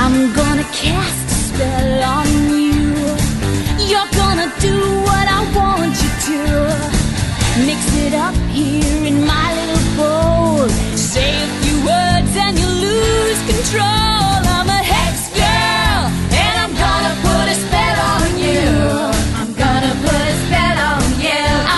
I'm gonna cast a spell on you. You're gonna do what I want you to. Mix it up here